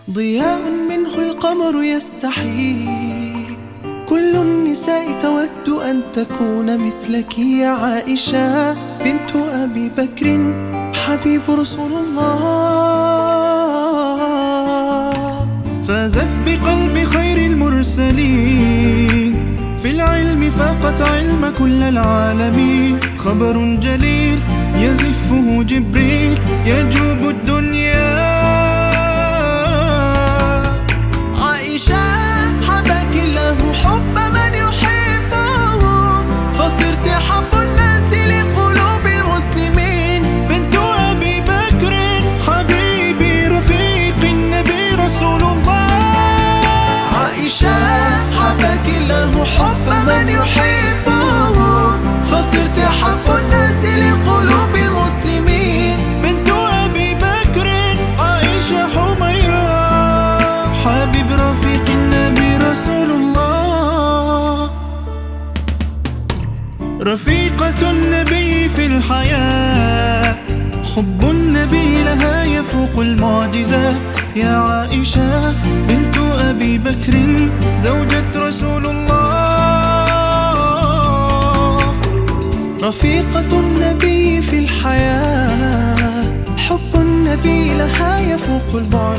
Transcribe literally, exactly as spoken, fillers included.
ضياء منه القمر يستحي، كل النساء تود أن تكون مثلك يا عائشة بنت أبي بكر حبيب رسول الله. فازت بقلب خير المرسلين، في العلم فاقت علم كل العالمين. خبر جليل يزفه جبريل يجوب الدنيا. عائشة حباك الله حب من يحبه، فصرت حب الناس لقلوب المسلمين. بنت أبي بكر حبيبي رفيق النبي رسول الله. عائشة حباك الله حب من يحبه، فصرت حب الناس لقلوب المسلمين. بنت أبي بكر عائشة حميرة حبيب رفيق النبي رسول الله. رفيقة النبي في الحياة، حب النبي لها يفوق المعجزات. يا عائشة بنت أبي بكر زوجة رسول الله. رفيقة النبي في الحياة، حب النبي لها يفوق المعجزات.